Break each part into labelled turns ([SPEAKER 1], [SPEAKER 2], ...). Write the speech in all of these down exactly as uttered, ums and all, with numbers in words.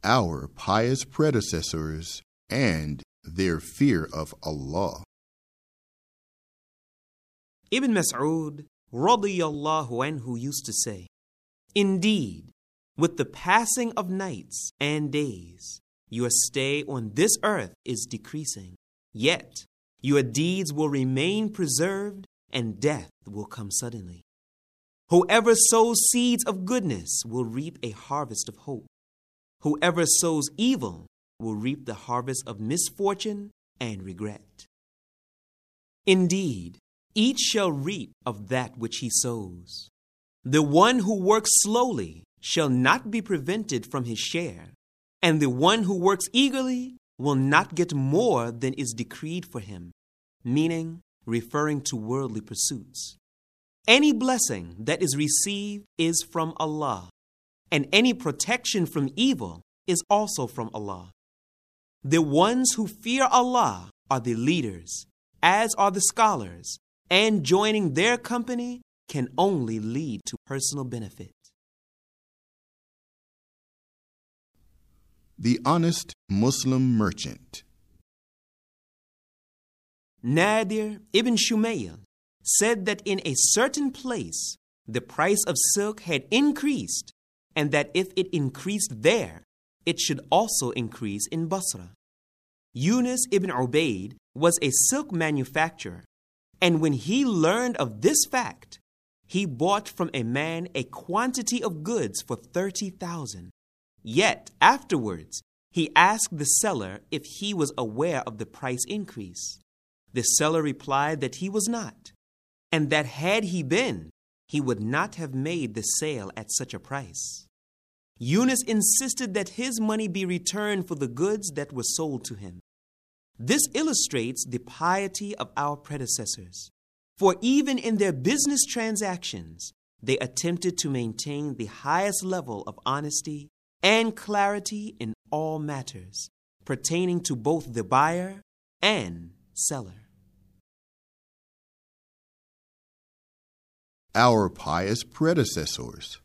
[SPEAKER 1] our pious predecessors and their fear of Allah.
[SPEAKER 2] Ibn Mas'ud radiyallahu anhu used to say, "Indeed, with the passing of nights and days, your stay on this earth is decreasing, yet your deeds will remain preserved and death will come suddenly. Whoever sows seeds of goodness will reap a harvest of hope. Whoever sows evil will reap the harvest of misfortune and regret. Indeed, each shall reap of that which he sows. The one who works slowly shall not be prevented from his share, and the one who works eagerly will not get more than is decreed for him," meaning referring to worldly pursuits. Any blessing that is received is from Allah, and any protection from evil is also from Allah. The ones who fear Allah are the leaders, as are the scholars, and joining their company can only lead to personal benefit.
[SPEAKER 1] The honest Muslim merchant.
[SPEAKER 2] Nadir ibn Shumayl said that in a certain place the price of silk had increased, and that if it increased there, it should also increase in Basra. Yunus ibn Ubayd was a silk manufacturer, and when he learned of this fact, he bought from a man a quantity of goods for thirty thousand. Yet afterwards, he asked the seller if he was aware of the price increase. The seller replied that he was not, and that had he been, he would not have made the sale at such a price. Yunus insisted that his money be returned for the goods that were sold to him. This illustrates the piety of our predecessors, for even in their business transactions, they attempted to maintain the highest level of honesty and clarity in all matters pertaining to both the buyer and seller.
[SPEAKER 1] Our pious predecessors.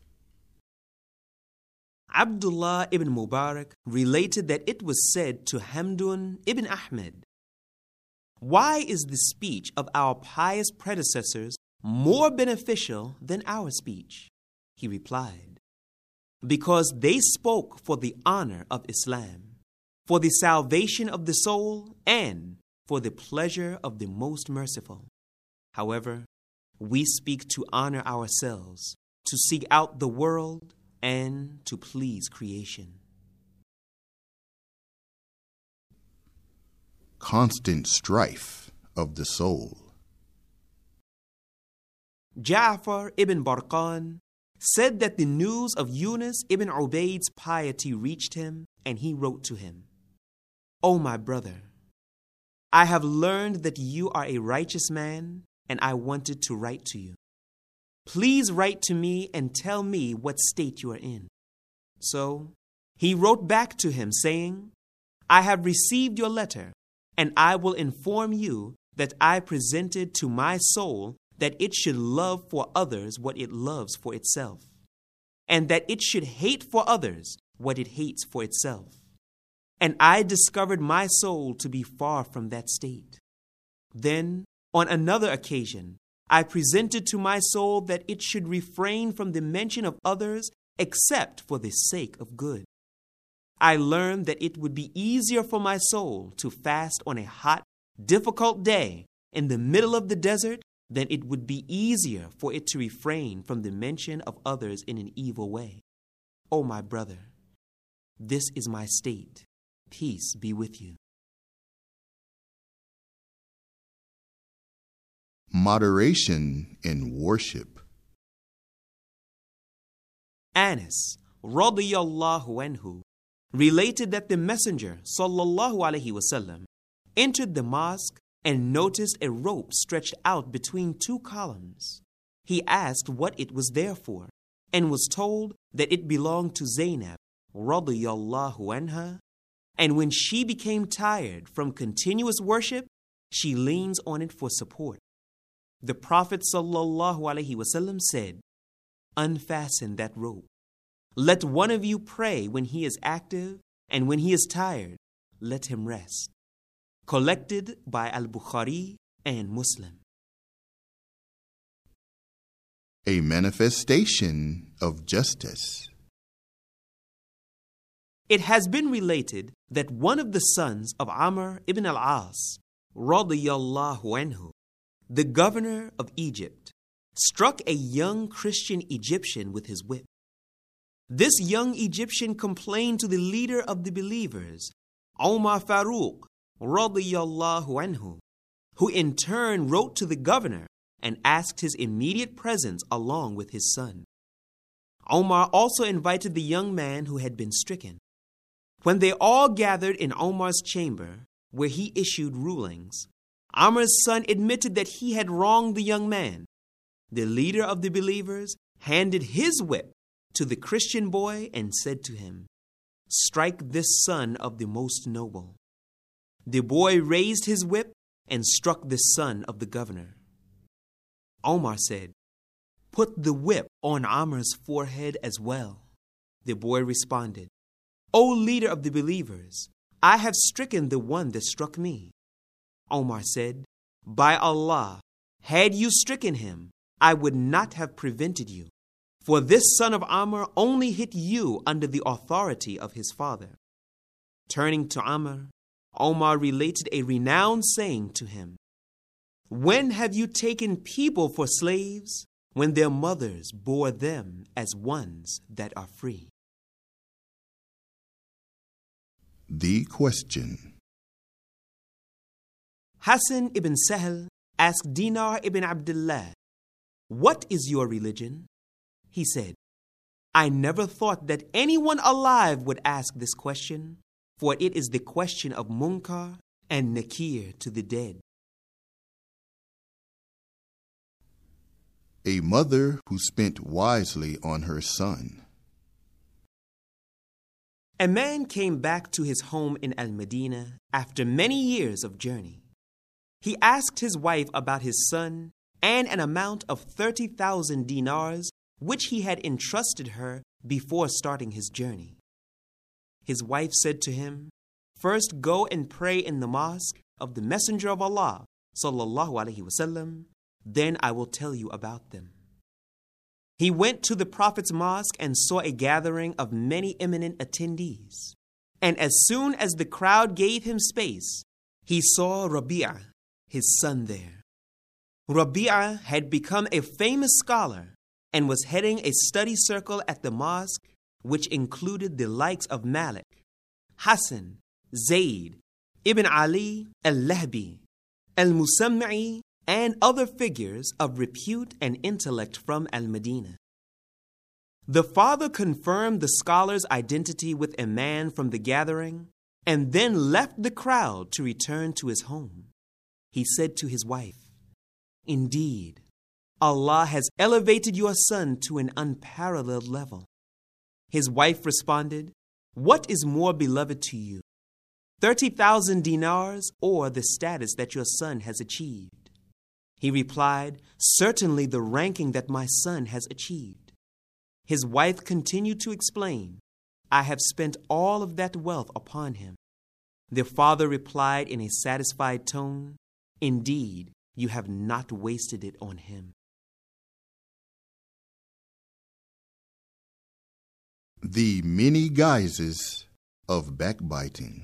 [SPEAKER 2] Abdullah ibn Mubarak related that it was said to Hamdun ibn Ahmed, "Why is the speech of our pious predecessors more beneficial than our speech?" He replied, "Because they spoke for the honor of Islam, for the salvation of the soul, and for the pleasure of the most merciful. However, we speak to honor ourselves, to seek out the world, and to please creation."
[SPEAKER 1] Constant strife of the soul.
[SPEAKER 2] Ja'far ibn Barqan said that the news of Yunus ibn Ubayd's piety reached him, and he wrote to him, "O my brother, I have learned that you are a righteous man, and I wanted to write to you. Please write to me and tell me what state you are in." So he wrote back to him saying, "I have received your letter, and I will inform you that I presented to my soul that it should love for others what it loves for itself, and that it should hate for others what it hates for itself. And I discovered my soul to be far from that state. Then, on another occasion, I presented to my soul that it should refrain from the mention of others except for the sake of good. I learned that it would be easier for my soul to fast on a hot, difficult day in the middle of the desert than it would be easier for it to refrain from the mention of others in an evil way. O my brother, this is my state. Peace be with you."
[SPEAKER 1] Moderation in worship.
[SPEAKER 2] Anas radiyallahu anhu related that the Messenger sallallahu alaihi wasallam entered the mosque and noticed a rope stretched out between two columns. He asked what it was there for, and was told that it belonged to Zainab radiyallahu anha, and when she became tired from continuous worship, she leans on it for support. The Prophet sallallahu alaihi wasallam said, "Unfasten that rope. Let one of you pray when he is active, and when he is tired, let him rest. Collected by Al-Bukhari and Muslim.
[SPEAKER 1] A manifestation of justice.
[SPEAKER 2] It has been related that one of the sons of Amr ibn al-As, radiyallahu anhu, the governor of Egypt, struck a young Christian Egyptian with his whip. This young Egyptian complained to the leader of the believers, Umar Faruq, radiyallahu anhu, who in turn wrote to the governor and asked his immediate presence along with his son. Omar also invited the young man who had been stricken. When they all gathered in Omar's chamber, where he issued rulings, Amr's son admitted that he had wronged the young man. The leader of the believers handed his whip to the Christian boy and said to him, "Strike this son of the most noble." The boy raised his whip and struck the son of the governor. Omar said, "Put the whip on Amr's forehead as well." The boy responded, "O leader of the believers, I have stricken the one that struck me." Omar said, "By Allah, had you stricken him, I would not have prevented you, for this son of Amr only hit you under the authority of his father." Turning to Amr, Omar related a renowned saying to him, "When have you taken people for slaves, when their mothers bore them as ones that are free?"
[SPEAKER 1] The question.
[SPEAKER 2] Hassan ibn Sahl asked Dinar ibn Abdullah, "What is your religion?" He said, "I never thought that anyone alive would ask this question, for it is the question of Munkar and Nakir to the dead."
[SPEAKER 1] A mother who spent wisely on her son.
[SPEAKER 2] A man came back to his home in Al-Madinah after many years of journey. He asked his wife about his son and an amount of thirty thousand dinars which he had entrusted her before starting his journey. His wife said to him, "First go and pray in the mosque of the Messenger of Allah, sallallahu alaihi wasallam, then I will tell you about them." He went to the Prophet's mosque and saw a gathering of many eminent attendees. And as soon as the crowd gave him space, he saw Rabi'ah, his son, there. Rabi'ah had become a famous scholar and was heading a study circle at the mosque, which included the likes of Malik, Hassan, Zayd, Ibn Ali al-Lahbi, al-Musamma'i, and other figures of repute and intellect from Al-Madinah. The father confirmed the scholar's identity with a man from the gathering and then left the crowd to return to his home. He said to his wife, "Indeed, Allah has elevated your son to an unparalleled level." His wife responded, "What is more beloved to you, thirty thousand dinars or the status that your son has achieved?" He replied, "Certainly the ranking that my son has achieved." His wife continued to explain, "I have spent all of that wealth upon him." The father replied in a satisfied tone, "Indeed, you have not wasted it on him."
[SPEAKER 1] The many guises of backbiting.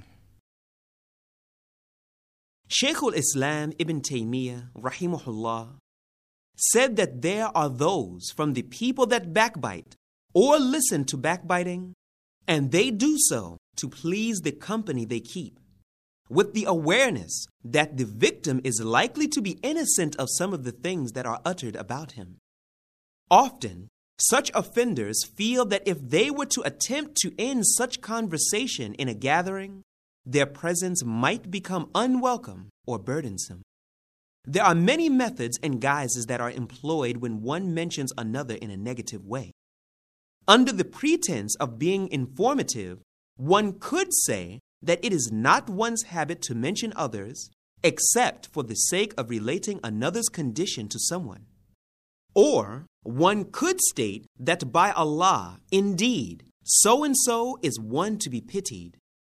[SPEAKER 2] Shaykh al-Islam Ibn Taymiyyah, rahimahullah, said that there are those from the people that backbite or listen to backbiting, and they do so to please the company they keep, with the awareness that the victim is likely to be innocent of some of the things that are uttered about him. Often, such offenders feel that if they were to attempt to end such conversation in a gathering, their presence might become unwelcome or burdensome. There are many methods and guises that are employed when one mentions another in a negative way. Under the pretense of being informative, one could say that it is not one's habit to mention others except for the sake of relating another's condition to someone. Or one could state that by Allah, indeed, so-and-so is one to be pitied,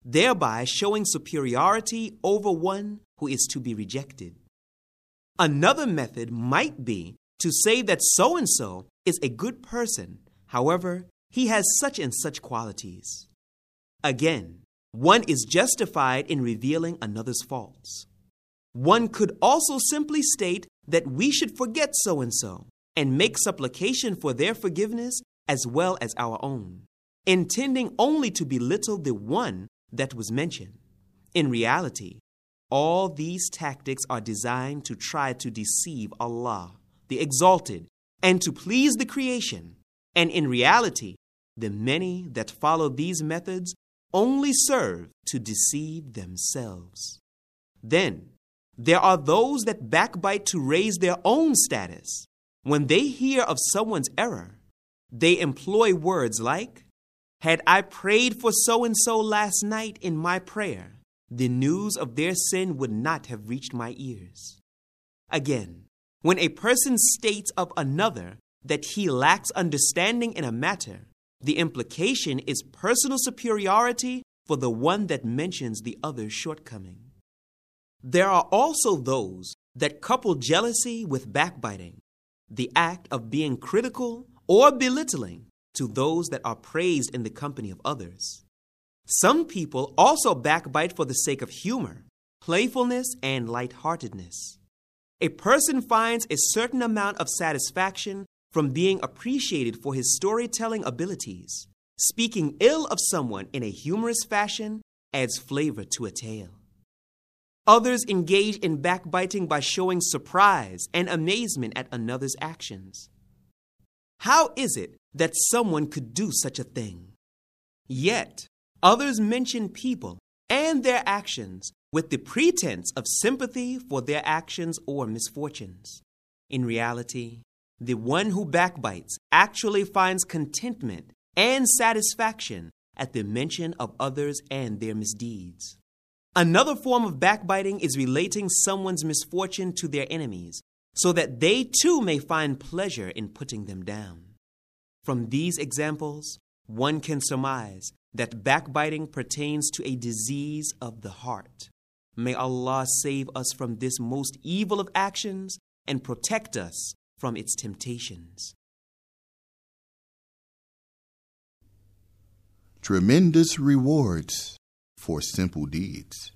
[SPEAKER 2] thereby showing superiority over one who is to be rejected. Another method might be to say that so-and-so is a good person, however, he has such and such qualities. Again, one is justified in revealing another's faults. One could also simply state that we should forget so-and-so and make supplication for their forgiveness as well as our own, intending only to belittle the one that was mentioned. In reality, all these tactics are designed to try to deceive Allah, the Exalted, and to please the creation. And in reality, the many that follow these methods only serve to deceive themselves. Then, there are those that backbite to raise their own status. When they hear of someone's error, they employ words like, "Had I prayed for so-and-so last night in my prayer, the news of their sin would not have reached my ears." Again, when a person states of another that he lacks understanding in a matter, the implication is personal superiority for the one that mentions the other's shortcoming. There are also those that couple jealousy with backbiting, the act of being critical or belittling to those that are praised in the company of others. Some people also backbite for the sake of humor, playfulness, and lightheartedness. A person finds a certain amount of satisfaction from being appreciated for his storytelling abilities. Speaking ill of someone in a humorous fashion adds flavor to a tale. Others engage in backbiting by showing surprise and amazement at another's actions. How is it that someone could do such a thing? Yet, others mention people and their actions with the pretense of sympathy for their actions or misfortunes. In reality, the one who backbites actually finds contentment and satisfaction at the mention of others and their misdeeds. Another form of backbiting is relating someone's misfortune to their enemies, so that they too may find pleasure in putting them down. From these examples, one can surmise that backbiting pertains to a disease of the heart. May Allah save us from this most evil of actions and protect us from its temptations.
[SPEAKER 1] Tremendous rewards for simple deeds.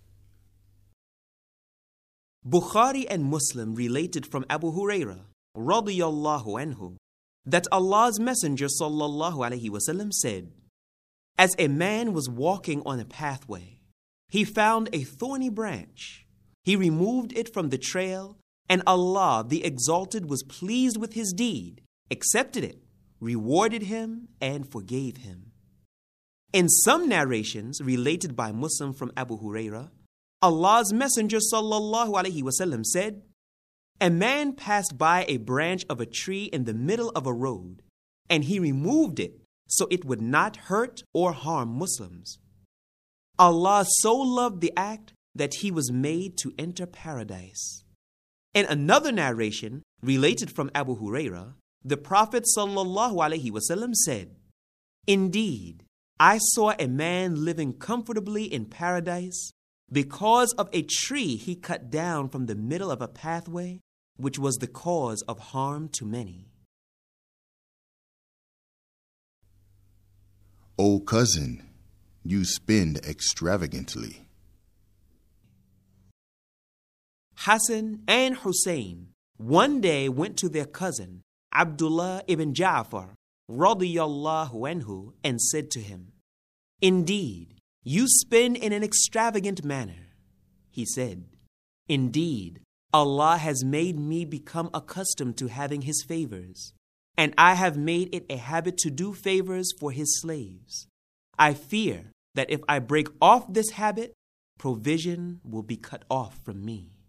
[SPEAKER 2] Bukhari and Muslim related from Abu Hurairah radiyallahu anhu that Allah's Messenger sallallahu alaihi wasallam said, "As a man was walking on a pathway, he found a thorny branch. He removed it from the trail, and Allah the Exalted was pleased with his deed, accepted it, rewarded him, and forgave him." In some narrations related by Muslim from Abu Hurairah, Allah's Messenger sallallahu alaihi wasallam said, "A man passed by a branch of a tree in the middle of a road, and he removed it so it would not hurt or harm Muslims. Allah so loved the act that he was made to enter paradise." In another narration related from Abu Hurairah, the Prophet sallallahu alaihi wasallam said, "Indeed, I saw a man living comfortably in paradise because of a tree he cut down from the middle of a pathway, which was the cause of harm to many."
[SPEAKER 1] O cousin, you spend extravagantly.
[SPEAKER 2] Hassan and Hussein one day went to their cousin, Abdullah ibn Ja'far, radiyallahu anhu, and said to him, "Indeed, you spend in an extravagant manner." He said, "Indeed, Allah has made me become accustomed to having His favors, and I have made it a habit to do favors for His slaves. I fear that if I break off this habit, provision will be cut off from me."